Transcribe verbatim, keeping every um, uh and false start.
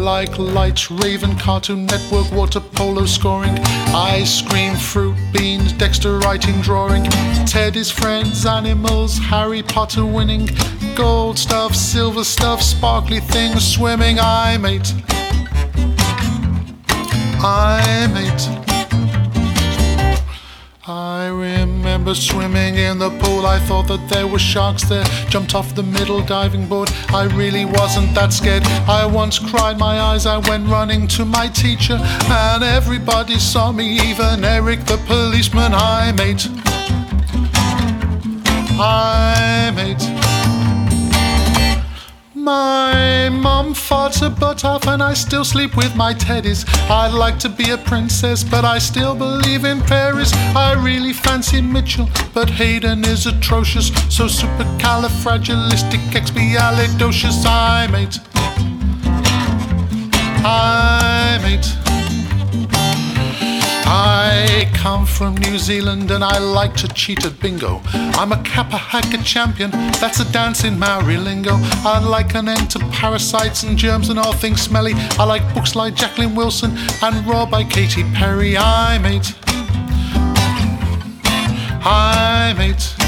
like lights, Raven, Cartoon Network, water polo scoring, ice cream, fruit, beans, Dexter writing, drawing, Teddy's friends, animals, Harry Potter winning, gold stuff, silver stuff, sparkly things, swimming. I'm eight. I'm eight. I remember swimming in the pool. I thought that there were sharks there. Jumped off the middle diving board. I really wasn't that scared. I once cried my eyes. I went running to my teacher, and everybody saw me, even Eric the policeman. I'm eight. I'm eight. My mum farts her butt off and I still sleep with my teddies. I'd like to be a princess, but I still believe in fairies. I really fancy Mitchell, but Hayden is atrocious. So supercalifragilisticexpialidocious. I'm eight. I'm eight. I come from New Zealand and I like to cheat at bingo. I'm a kappa haka champion, that's a dance in Maori lingo. I like an end to parasites and germs and all things smelly. I like books like Jacqueline Wilson and Raw by Katy Perry. I'm eight. I'm eight.